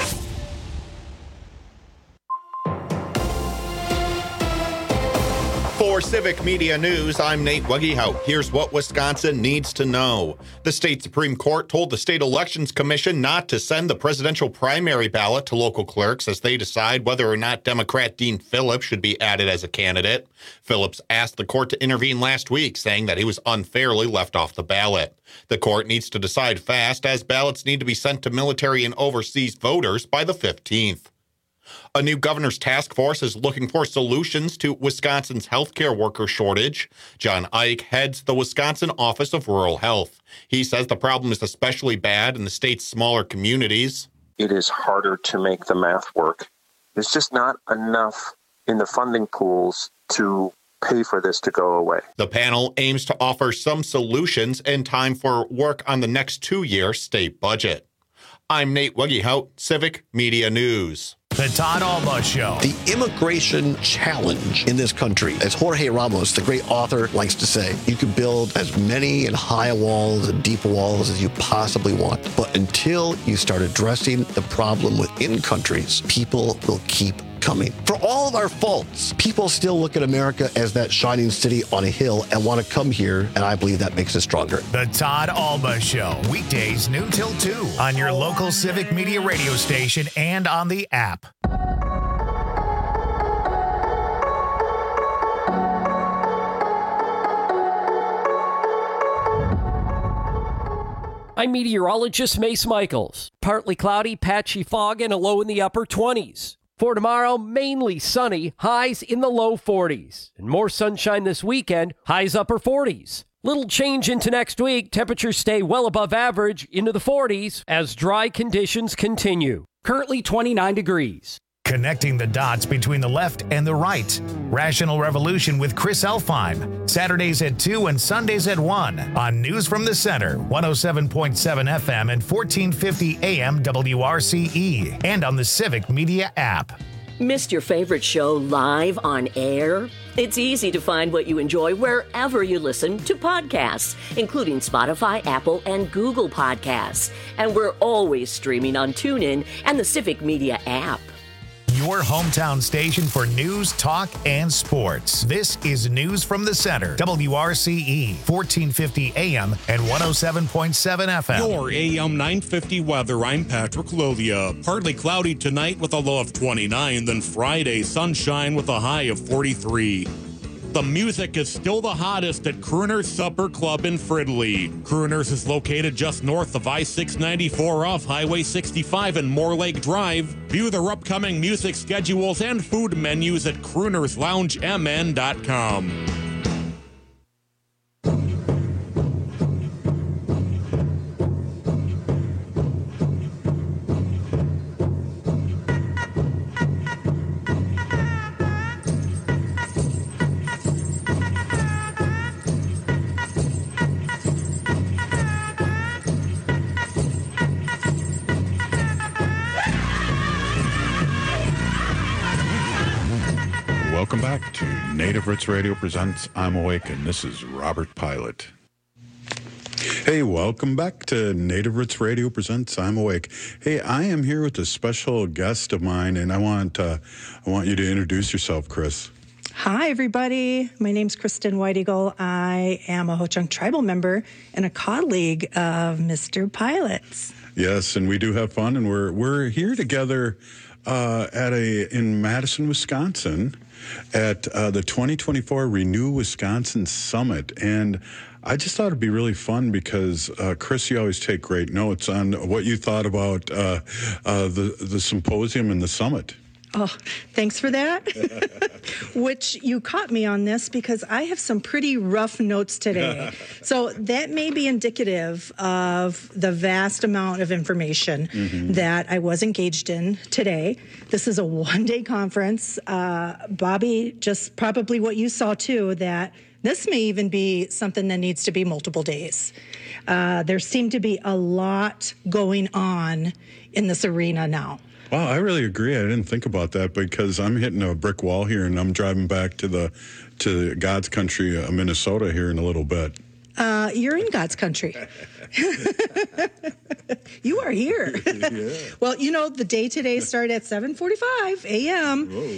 For Civic Media News, I'm Nate Wuggyhout. Here's what Wisconsin needs to know. The state Supreme Court told the State Elections Commission not to send the presidential primary ballot to local clerks as they decide whether or not Democrat Dean Phillips should be added as a candidate. Phillips asked the court to intervene last week, saying that he was unfairly left off the ballot. The court needs to decide fast, as ballots need to be sent to military and overseas voters by the fifteenth. A new governor's task force is looking for solutions to Wisconsin's healthcare worker shortage. John Ike heads the Wisconsin Office of Rural Health. He says the problem is especially bad in the state's smaller communities. It is harder to make the math work. There's just not enough in the funding pools to pay for this to go away. The panel aims to offer some solutions in time for work on the next two-year state budget. I'm Nate Wuggyhout, Civic Media News. The Todd Alba Show. The immigration challenge in this country, as Jorge Ramos, the great author, likes to say, you can build as many and high walls and deep walls as you possibly want. But until you start addressing the problem within countries, people will keep coming. For all of our faults, people still look at America as that shining city on a hill and want to come here, and I believe that makes us stronger. The Todd Alba Show, weekdays noon till two on your local Civic Media radio station and on the app. I'm meteorologist Mace Michaels. Partly cloudy, patchy fog, and a low in the upper twenties. For tomorrow, mainly sunny, highs in the low forties. And more sunshine this weekend, highs upper forties. Little change into next week. Temperatures stay well above average into the forties as dry conditions continue. Currently twenty-nine degrees. Connecting the dots between the left and the right. Rational Revolution with Chris Elfheim. Saturdays at two and Sundays at one on News from the Center, one oh seven point seven F M and fourteen fifty A M W R C E, and on the Civic Media app. Missed your favorite show live on air? It's easy to find what you enjoy wherever you listen to podcasts, including Spotify, Apple, and Google Podcasts. And we're always streaming on TuneIn and the Civic Media app. Your hometown station for news, talk, and sports. This is News from the Center, W R C E, fourteen fifty A M and one oh seven point seven F M. Your A M nine fifty weather, I'm Patrick Lothia. Partly cloudy tonight with a low of twenty-nine, then Friday, sunshine with a high of forty-three. The music is still the hottest at Crooner's Supper Club in Fridley. Crooner's is located just north of I six ninety-four off Highway sixty-five and Moore Lake Drive. View their upcoming music schedules and food menus at crooners lounge m n dot com. welcome back to Native Roots Radio presents I'm Awake, and this is Robert Pilot. Hey, welcome back to Native Roots Radio presents I'm Awake. Hey, I am here with a special guest of mine, and I want uh, I want you to introduce yourself, Chris. Hi, everybody. My name's Kristen White Eagle. I am a Ho-Chunk tribal member and a colleague of Mister Pilot's. Yes, and we do have fun, and we're we're here together uh, at a in Madison, Wisconsin, at uh, the twenty twenty-four Renew Wisconsin Summit, and I just thought it'd be really fun because, uh, Chris, you always take great notes on what you thought about uh, uh, the, the symposium and the summit. Oh, thanks for that. Which you caught me on this because I have some pretty rough notes today. So that may be indicative of the vast amount of information mm-hmm. that I was engaged in today. This is a one-day conference. Uh, Bobby, just probably what you saw too, that this may even be something that needs to be multiple days. Uh, there seemed to be a lot going on in this arena now. Wow, I really agree. I didn't think about that because I'm hitting a brick wall here, and I'm driving back to the to God's country, uh, Minnesota, here in a little bit. Uh, you're in God's country. You are here. Yeah. Well, you know, the day today started at seven forty-five a.m.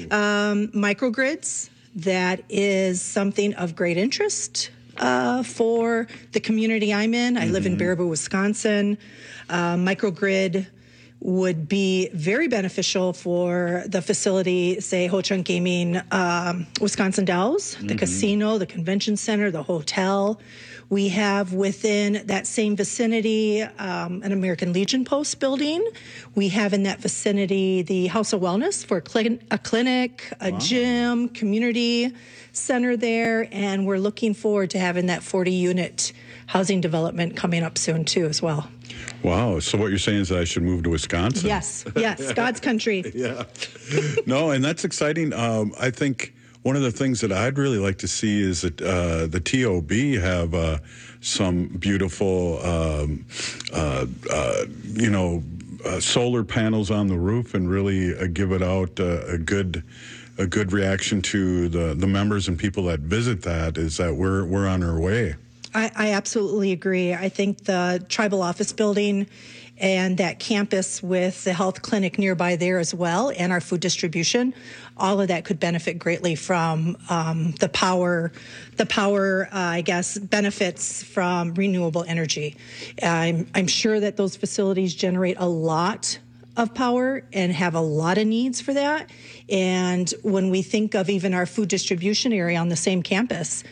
Um, microgrids. That is something of great interest uh, for the community I'm in. I mm-hmm. live in Baraboo, Wisconsin. Uh, microgrid would be very beneficial for the facility, say, Ho-Chunk Gaming, um, Wisconsin Dells, mm-hmm. the casino, the convention center, the hotel. We have within that same vicinity um, an American Legion Post building. We have in that vicinity the House of Wellness for a, cl- a clinic, a wow. gym, community center there, and we're looking forward to having that forty-unit housing development coming up soon, too, as well. Wow. So what you're saying is that I should move to Wisconsin? Yes. Yes. God's country. Yeah. No, and that's exciting. Um, I think one of the things that I'd really like to see is that uh, the T O B have uh, some beautiful, um, uh, uh, you know, uh, solar panels on the roof and really uh, give it out uh, a good a good reaction to the, the members and people that visit that is that we're we're on our way. I, I absolutely agree. I think the tribal office building and that campus with the health clinic nearby there as well, and our food distribution, all of that could benefit greatly from um, the power, the power, uh, I guess, benefits from renewable energy. I'm, I'm sure that those facilities generate a lot of power and have a lot of needs for that. And when we think of even our food distribution area on the same campus,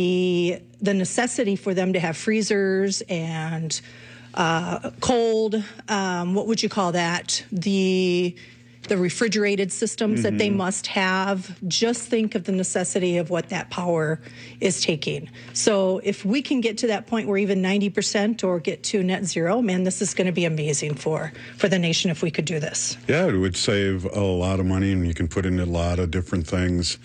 the the necessity for them to have freezers and uh, cold, um, what would you call that? The the refrigerated systems mm-hmm. that they must have. Just think of the necessity of what that power is taking. So if we can get to that point where even ninety percent or get to net zero, man, this is going to be amazing for, for the nation if we could do this. Yeah, it would save a lot of money, and you can put in a lot of different things.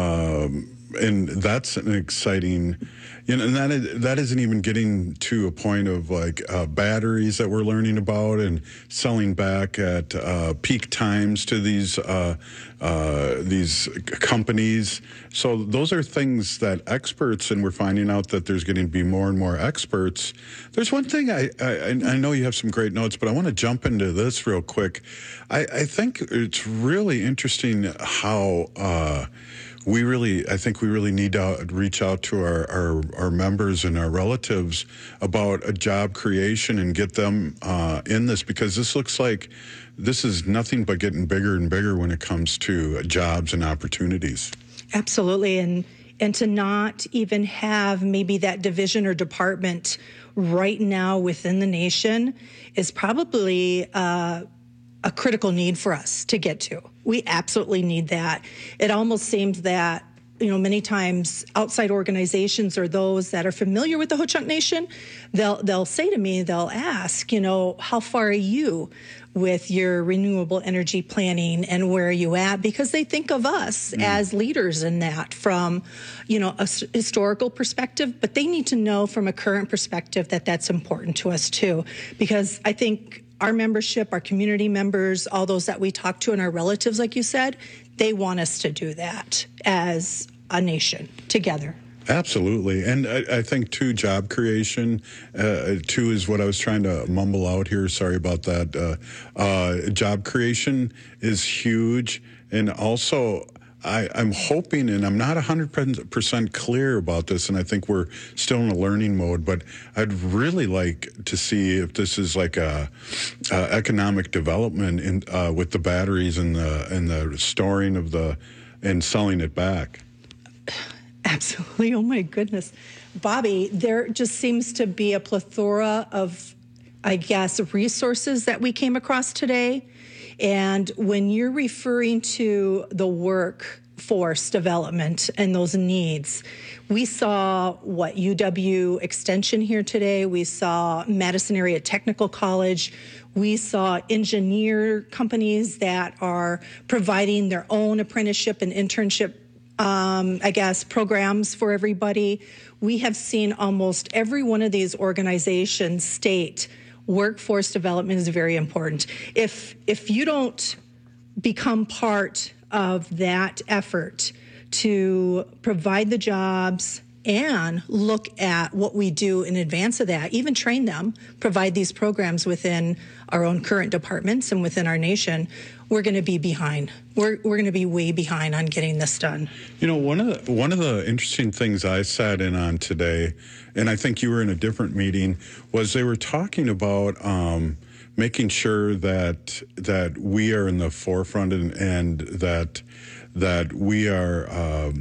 Um, and that's an exciting, you know, and that is, that isn't even getting to a point of like uh, batteries that we're learning about and selling back at uh, peak times to these uh, uh, these companies. So those are things that experts, and we're finding out that there's going to be more and more experts. There's one thing I I, I know you have some great notes, but I want to jump into this real quick. I, I think it's really interesting how. Uh, We really, I think we really need to reach out to our, our, our members and our relatives about a job creation and get them uh, in this, because this looks like this is nothing but getting bigger and bigger when it comes to jobs and opportunities. Absolutely. And, and to not even have maybe that division or department right now within the nation is probably uh, a critical need for us to get to. We absolutely need that. It almost seems that, you know, many times outside organizations or those that are familiar with the Ho-Chunk Nation, they'll they'll say to me, they'll ask, you know, how far are you with your renewable energy planning and where are you at? Because they think of us mm. as leaders in that from, you know, a historical perspective, but they need to know from a current perspective that that's important to us too. Because I think our membership, our community members, all those that we talk to and our relatives, like you said, they want us to do that as a nation together. Absolutely. And I, I think, too, job creation, uh, too, is what I was trying to mumble out here. Sorry about that. Uh, uh, job creation is huge. And also, I, I'm hoping, and I'm not one hundred percent clear about this, and I think we're still in a learning mode, but I'd really like to see if this is like a, a economic development in, uh, with the batteries and the, and the storing of the, and selling it back. Absolutely. Oh, my goodness. Bobby, there just seems to be a plethora of, I guess, resources that we came across today. And when you're referring to the workforce development and those needs, we saw, what, U W Extension here today. We saw Madison Area Technical College. We saw engineer companies that are providing their own apprenticeship and internship Um, I guess, programs for everybody. We have seen almost every one of these organizations state workforce development is very important. If if you don't become part of that effort to provide the jobs and look at what we do in advance of that, even train them, provide these programs within our own current departments and within our nation, we're going to be behind. We're we're going to be way behind on getting this done. You know, one of the, one of the interesting things I sat in on today, and I think you were in a different meeting, was they were talking about um, making sure that that we are in the forefront and, and that that we are um,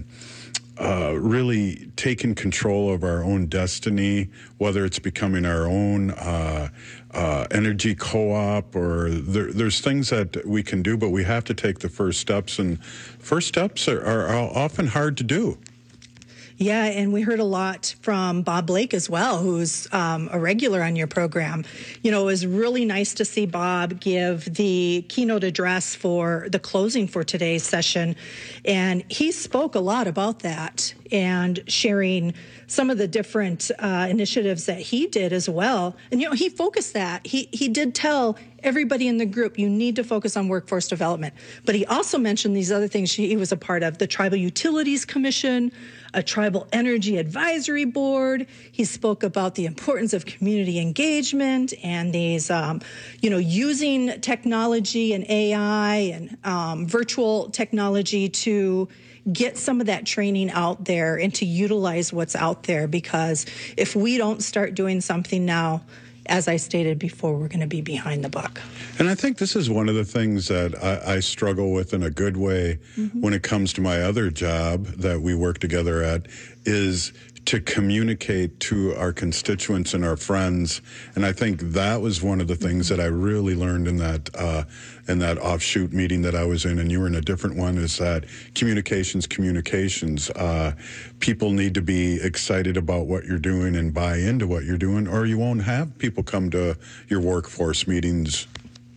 uh, really taking control of our own destiny, whether it's becoming our own uh, uh, energy co-op, or there, there's things that we can do, but we have to take the first steps, and first steps are, are often hard to do. Yeah, and we heard a lot from Bob Blake as well, who's um, a regular on your program. You know, it was really nice to see Bob give the keynote address for the closing for today's session. And he spoke a lot about that and sharing some of the different uh, initiatives that he did as well. And, you know, he focused that. He, he did tell everybody in the group, you need to focus on workforce development. But he also mentioned these other things he was a part of, the Tribal Utilities Commission, a Tribal Energy Advisory Board. He spoke about the importance of community engagement and these, um, you know, using technology and A I and um, virtual technology to get some of that training out there and to utilize what's out there, because if we don't start doing something now, as I stated before, we're going to be behind the buck. And I think this is one of the things that I, I struggle with in a good way mm-hmm. when it comes to my other job that we work together at, is to communicate to our constituents and our friends. And I think that was one of the things that I really learned in that uh, in that offshoot meeting that I was in, and you were in a different one, is that communications, communications. Uh, people need to be excited about what you're doing and buy into what you're doing, or you won't have people come to your workforce meetings.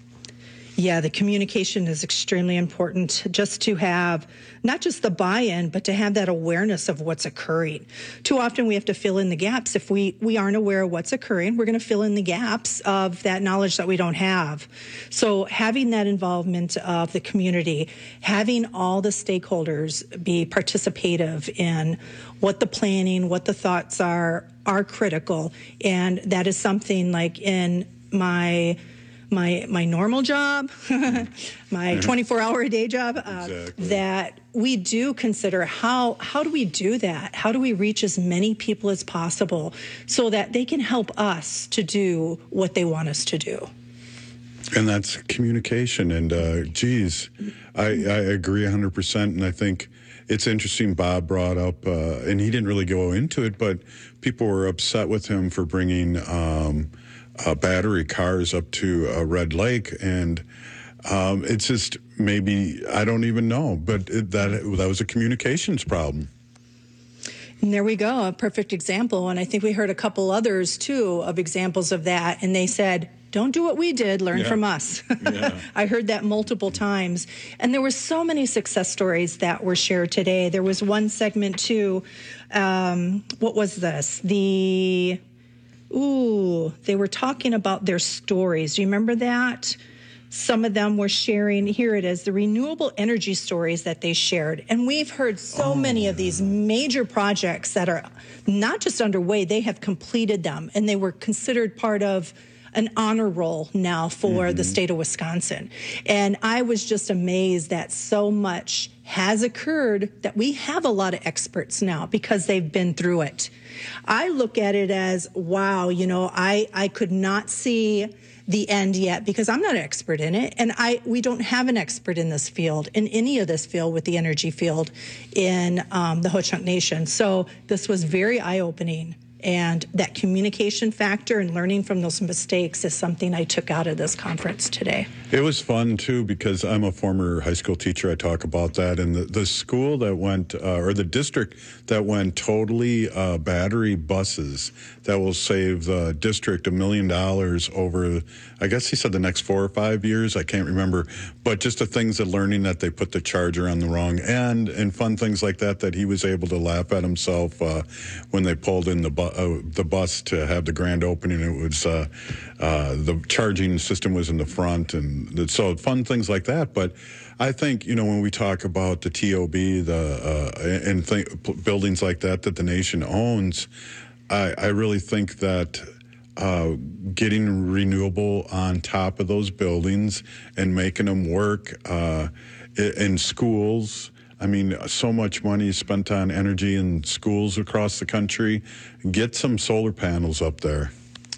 Yeah, the communication is extremely important, just to have not just the buy-in, but to have that awareness of what's occurring. Too often we have to fill in the gaps. If we, we aren't aware of what's occurring, we're going to fill in the gaps of that knowledge that we don't have. So having that involvement of the community, having all the stakeholders be participative in what the planning, what the thoughts are, are critical. And that is something like in my my my normal job, my twenty-four hour a day job, uh, exactly. that we do consider how how do we do that? How do we reach as many people as possible so that they can help us to do what they want us to do? And that's communication. And uh, geez, I, I agree one hundred percent. And I think it's interesting, Bob brought up, uh, and he didn't really go into it, but people were upset with him for bringing um, Uh, battery cars up to uh, Red Lake, and um, it's just maybe, I don't even know, but it, that that was a communications problem. And there we go, a perfect example. And I think we heard a couple others too of examples of that, and they said, don't do what we did, learn yeah. from us. Yeah. I heard that multiple times. And there were so many success stories that were shared today. There was one segment too, um, what was this? The Ooh, they were talking about their stories. Do you remember that? Some of them were sharing, here it is, the renewable energy stories that they shared. And we've heard so oh. many of these major projects that are not just underway, they have completed them, and they were considered part of an honor roll now for mm-hmm. the state of Wisconsin. And I was just amazed that so much has occurred that we have a lot of experts now because they've been through it. I look at it as, wow, you know, I, I could not see the end yet because I'm not an expert in it, and I we don't have an expert in this field, in any of this field with the energy field in um, the Ho-Chunk Nation. So this was very eye-opening. And that communication factor and learning from those mistakes is something I took out of this conference today. It was fun, too, because I'm a former high school teacher. I talk about that. And the, the school that went, uh, or the district that went totally uh, battery buses that will save the district a million dollars over, I guess he said the next four or five years. I can't remember. But just the things that learning that they put the charger on the wrong end and fun things like that, that he was able to laugh at himself uh, when they pulled in the bus. Uh, the bus to have the grand opening. It was uh, uh, the charging system was in the front, and so fun things like that. But I think, you know, when we talk about the T O B, the uh, and th- buildings like that that the nation owns, I, I really think that uh, getting renewable on top of those buildings and making them work uh, in schools. I mean, so much money is spent on energy in schools across the country. Get some solar panels up there.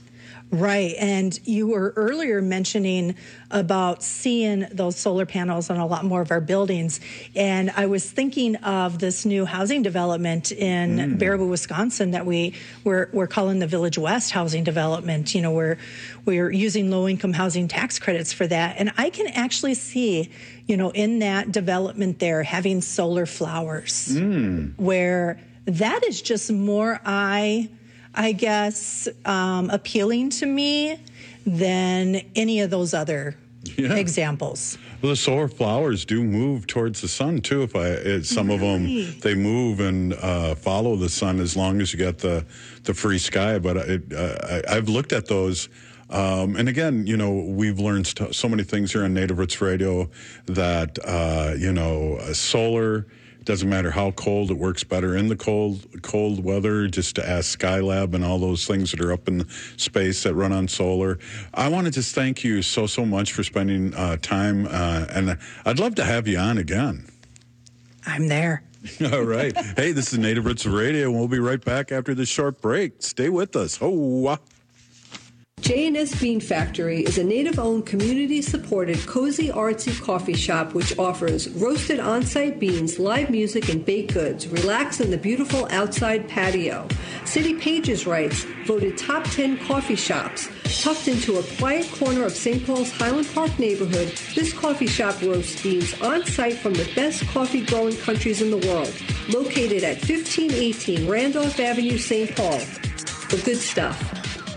Right. And you were earlier mentioning about seeing those solar panels on a lot more of our buildings. And I was thinking of this new housing development in mm. Baraboo, Wisconsin that we, we're, we're calling the Village West housing development. You know, we're, we're using low-income housing tax credits for that. And I can actually see, you know, in that development there having solar flowers mm. where that is just more eye I guess, um, appealing to me than any of those other yeah. examples. Well, the solar flowers do move towards the sun, too. If I, it, some really? of them, they move and uh, follow the sun as long as you get the, the free sky. But it, uh, I, I've looked at those. Um, and again, you know, we've learned st- so many things here on Native Roots Radio that, uh, you know, solar... Doesn't matter how cold, it works better in the cold cold weather. Just to ask Skylab and all those things that are up in space that run on solar. I want to just thank you so, so much for spending uh, time. Uh, and I'd love to have you on again. I'm there. All right. Hey, this is Native Roots Radio, and we'll be right back after this short break. Stay with us. Oh, J and S Bean Factory is a Native-owned, community-supported, cozy, artsy coffee shop which offers roasted on-site beans, live music, and baked goods. Relax in the beautiful outside patio. City Pages writes, voted top ten coffee shops. Tucked into a quiet corner of Saint Paul's Highland Park neighborhood, this coffee shop roasts beans on-site from the best coffee-growing countries in the world. Located at fifteen eighteen Randolph Avenue, Saint Paul. The good stuff.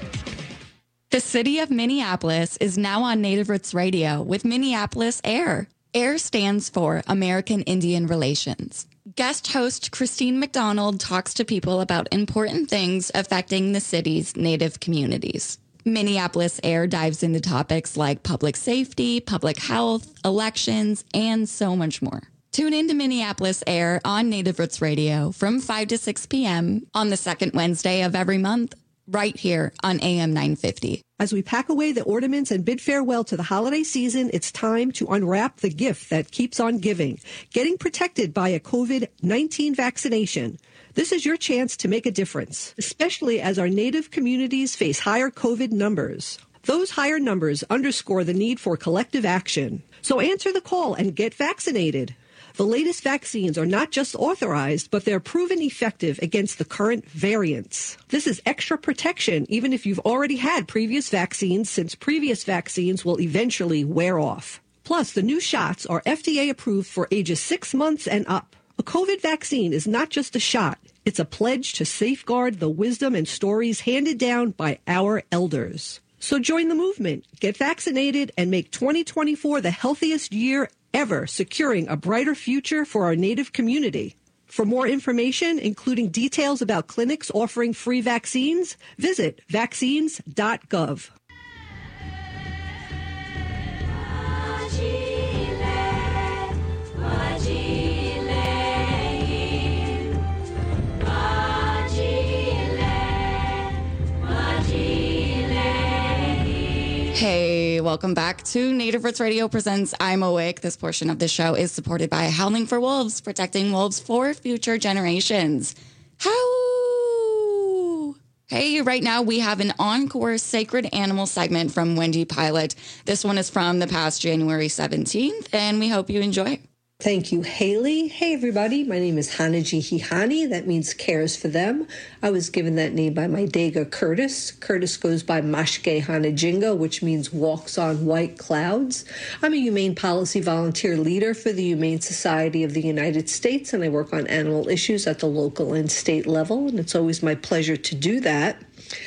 The city of Minneapolis is now on Native Roots Radio with Minneapolis AIR. AIR stands for American Indian Relations. Guest host Christine McDonald talks to people about important things affecting the city's Native communities. Minneapolis AIR dives into topics like public safety, public health, elections, and so much more. Tune in to Minneapolis AIR on Native Roots Radio from five to six p.m. on the second Wednesday of every month, right here on A M nine fifty. As we pack away the ornaments and bid farewell to the holiday season, it's time to unwrap the gift that keeps on giving, getting protected by a covid nineteen vaccination. This is your chance to make a difference, especially as our Native communities face higher COVID numbers. Those higher numbers underscore the need for collective action. So answer the call and get vaccinated. The latest vaccines are not just authorized, but they're proven effective against the current variants. This is extra protection, even if you've already had previous vaccines, since previous vaccines will eventually wear off. Plus, the new shots are F D A approved for ages six months and up. A COVID vaccine is not just a shot. It's a pledge to safeguard the wisdom and stories handed down by our elders. So join the movement, get vaccinated, and make twenty twenty-four the healthiest year ever, securing a brighter future for our Native community. For more information, including details about clinics offering free vaccines, visit vaccines dot gov. Hey, welcome back to Native Roots Radio presents I'm Awake. This portion of the show is supported by Howling for Wolves, protecting wolves for future generations. How? Hey, right now we have an encore Sacred Animal segment from Wendy Pilot. This one is from the past January seventeenth, and we hope you enjoy. Thank you, Haley. Hey, everybody. My name is Hanaji Hihani. That means cares for them. I was given that name by my Dega Curtis. Curtis goes by Mashke Hanajinga, which means walks on white clouds. I'm a humane policy volunteer leader for the Humane Society of the United States, and I work on animal issues at the local and state level, and it's always my pleasure to do that.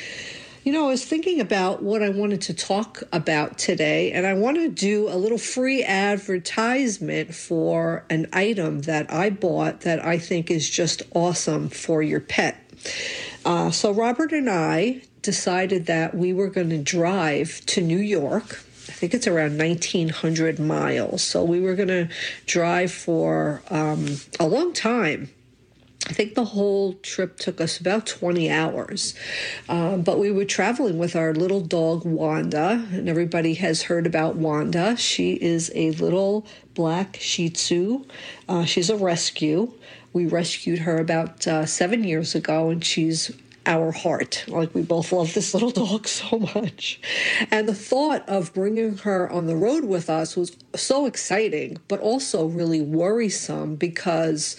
You know, I was thinking about what I wanted to talk about today, and I want to do a little free advertisement for an item that I bought that I think is just awesome for your pet. Uh, so Robert and I decided that we were going to drive to New York. I think it's around nineteen hundred miles. So we were going to drive for um, a long time. I think the whole trip took us about twenty hours, um, but we were traveling with our little dog, Wanda, and everybody has heard about Wanda. She is a little black Shih Tzu. Uh, she's a rescue. We rescued her about uh, seven years ago, and she's our heart. Like, we both love this little dog so much. And the thought of bringing her on the road with us was so exciting, but also really worrisome because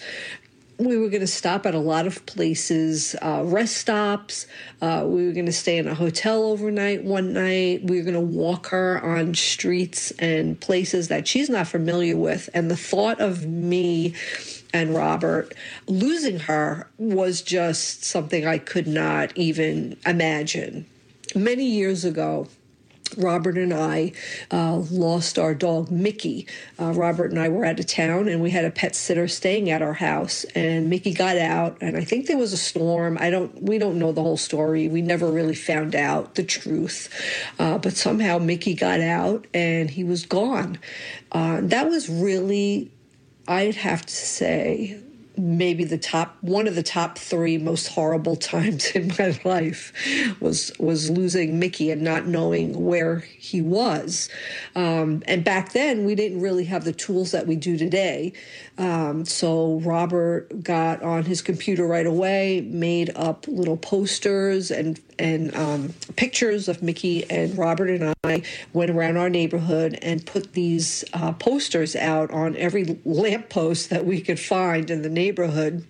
we were going to stop at a lot of places, uh, rest stops. Uh, we were going to stay in a hotel overnight one night. We were going to walk her on streets and places that she's not familiar with. And the thought of me and Robert losing her was just something I could not even imagine. Many years ago, Robert and I uh, lost our dog, Mickey. Uh, Robert and I were out of town, and we had a pet sitter staying at our house, and Mickey got out, and I think there was a storm. I don't, we don't know the whole story. We never really found out the truth, uh, but somehow Mickey got out, and he was gone. Uh, that was really, I'd have to say, maybe the top, one of the top three most horrible times in my life was was losing Mickey and not knowing where he was. Um, and back then, we didn't really have the tools that we do today. Um, so Robert got on his computer right away, made up little posters and and um, pictures of Mickey, and Robert and I went around our neighborhood and put these uh, posters out on every lamppost that we could find in the neighborhood.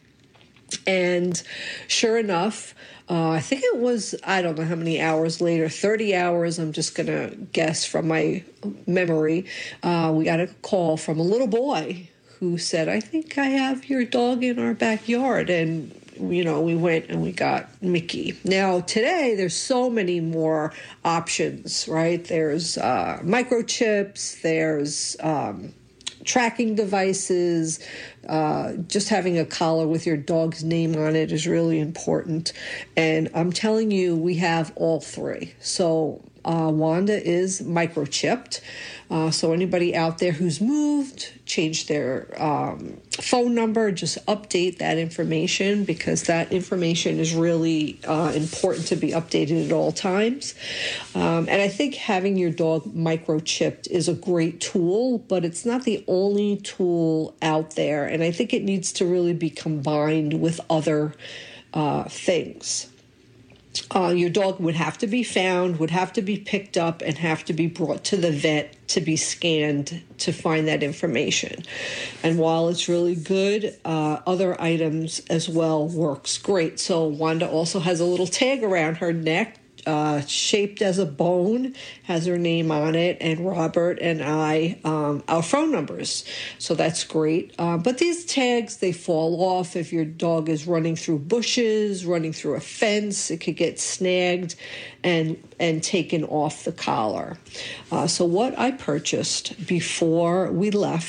And sure enough, uh, I think it was, I don't know how many hours later, thirty hours, I'm just going to guess from my memory, uh, we got a call from a little boy who said, I think I have your dog in our backyard. And you know, we went and we got Mickey. Now, today, there's so many more options, right? There's uh, microchips, there's um, tracking devices. Uh, just having a collar with your dog's name on it is really important. And I'm telling you, we have all three. So uh, Wanda is microchipped. Uh, so anybody out there who's moved, changed their um, phone number, just update that information, because that information is really uh, important to be updated at all times. Um, and I think having your dog microchipped is a great tool, but it's not the only tool out there. And I think it needs to really be combined with other uh, things. Uh, your dog would have to be found, would have to be picked up, and have to be brought to the vet to be scanned to find that information. And while it's really good, uh, other items as well works great. So Wanda also has a little tag around her neck, uh, shaped as a bone, has her name on it, and Robert and I, um, our phone numbers. So that's great. Uh, but these tags, they fall off if your dog is running through bushes, running through a fence. It could get snagged and and taken off the collar. Uh, so what I purchased before we left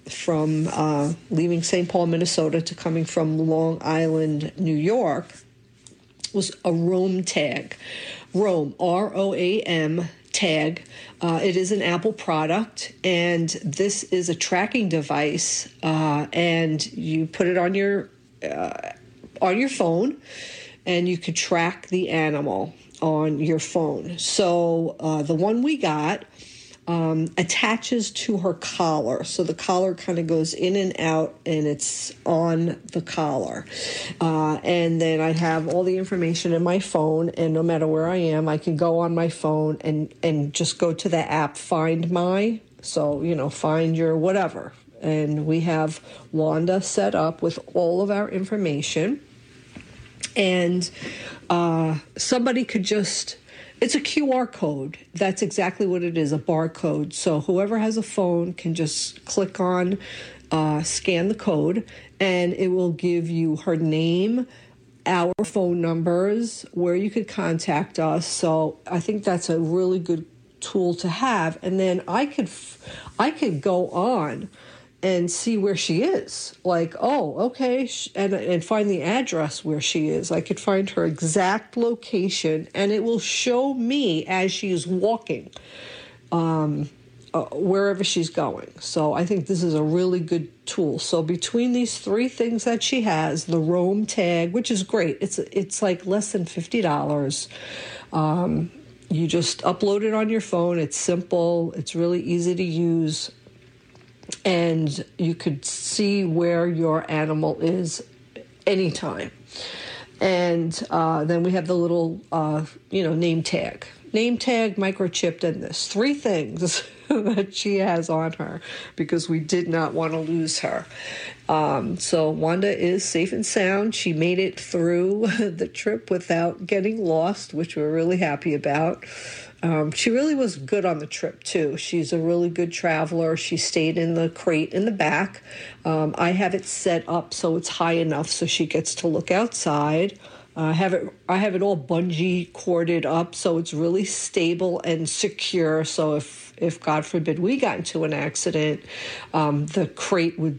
from uh, leaving Saint Paul, Minnesota to coming from Long Island, New York, was a Roam tag. Roam, R O A M tag. Uh, it is an Apple product, and this is a tracking device, uh, and you put it on your uh, on your phone, and you could track the animal on your phone. So uh, the one we got um, attaches to her collar. So the collar kind of goes in and out, and it's on the collar. Uh, and then I have all the information in my phone, and no matter where I am, I can go on my phone and, and just go to the app, Find My, so, you know, find your whatever. And we have Wanda set up with all of our information. And uh, somebody could just, it's a Q R code. That's exactly what it is, a barcode. So whoever has a phone can just click on, uh, scan the code, and it will give you her name, our phone numbers, where you could contact us. So I think that's a really good tool to have. And then I could, I could go on and see where she is. Like, oh, okay, and and find the address where she is. I could find her exact location, and it will show me as she is walking, um, uh, wherever she's going. So I think this is a really good tool. So between these three things that she has, the Roam tag, which is great, it's it's like less than fifty dollars. Um, you just upload it on your phone. It's simple. It's really easy to use. And you could see where your animal is anytime. And uh, then we have the little, uh, you know, name tag. Name tag, microchipped, and this. Three things that she has on her because we did not want to lose her. Um, so Wanda is safe and sound. She made it through the trip without getting lost, which we're really happy about. Um, she really was good on the trip, too. She's a really good traveler. She stayed in the crate in the back. Um, I have it set up so it's high enough so she gets to look outside. Uh, I have it I have it all bungee corded up so it's really stable and secure. So if, if God forbid, we got into an accident, um, the crate would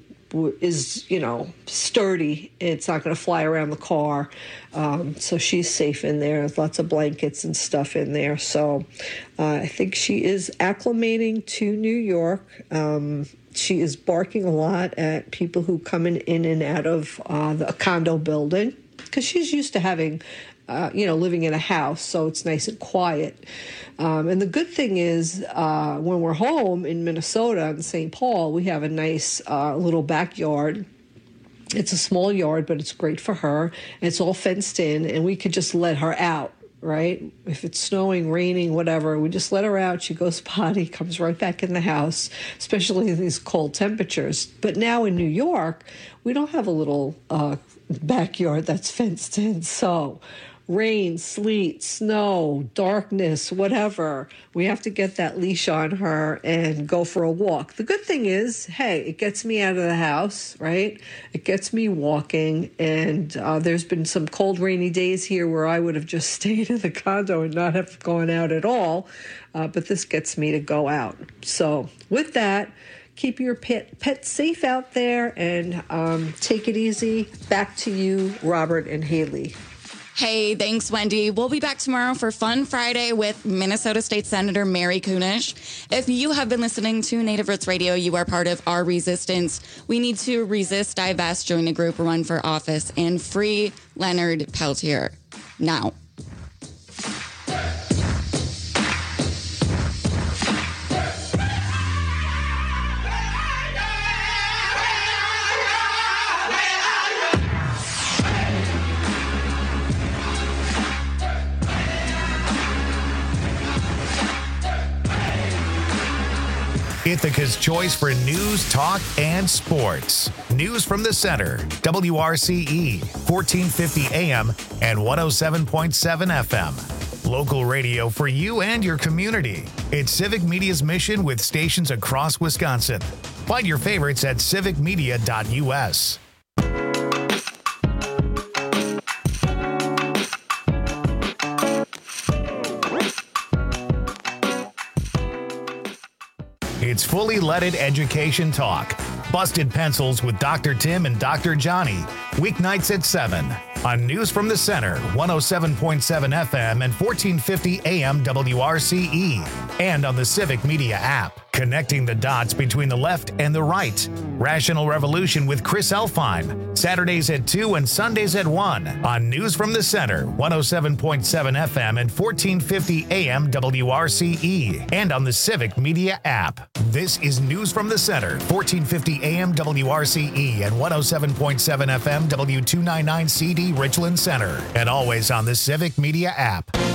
is, you know, sturdy. It's not going to fly around the car. Um, so she's safe in there. There's lots of blankets and stuff in there. So uh, I think she is acclimating to New York. Um, she is barking a lot at people who come in, in and out of uh, the condo building because she's used to having, uh, you know, living in a house. So it's nice and quiet. Um, and the good thing is uh, when we're home in Minnesota and Saint Paul, we have a nice uh, little backyard. It's a small yard, but it's great for her. It's all fenced in, and we could just let her out, right? If it's snowing, raining, whatever, we just let her out. She goes potty, comes right back in the house, especially in these cold temperatures. But now in New York, we don't have a little uh, backyard that's fenced in, so rain, sleet, snow, darkness, whatever, we have to get that leash on her and go for a walk. The good thing is, hey, it gets me out of the house, right? It gets me walking. And uh, there's been some cold, rainy days here where I would have just stayed in the condo and not have gone out at all. Uh, but this gets me to go out. So with that, keep your pet, pet safe out there and um, take it easy. Back to you, Robert and Haley. Hey, thanks, Wendy. We'll be back tomorrow for Fun Friday with Minnesota State Senator Mary Kunesh. If you have been listening to Native Roots Radio, you are part of our resistance. We need to resist, divest, join a group, run for office, and free Leonard Peltier. Now. Ithaca's choice for news, talk, and sports. News from the center. W R C E, fourteen fifty A M and one oh seven point seven F M. Local radio for you and your community. It's Civic Media's mission with stations across Wisconsin. Find your favorites at civic media dot U S. It's fully leaded education talk. Busted Pencils with Doctor Tim and Doctor Johnny, weeknights at seven on News from the Center, one oh seven point seven F M and fourteen fifty A M W R C E, and on the Civic Media app. Connecting the dots between the left and the right. Rational Revolution with Chris Elfheim, Saturdays at two and Sundays at one on News from the Center, one oh seven point seven F M and fourteen fifty A M W R C E, and on the Civic Media app. This is News from the Center, fourteen fifty A M W R C E and one oh seven point seven F M W two ninety-nine C D Richland Center, and always on the Civic Media app.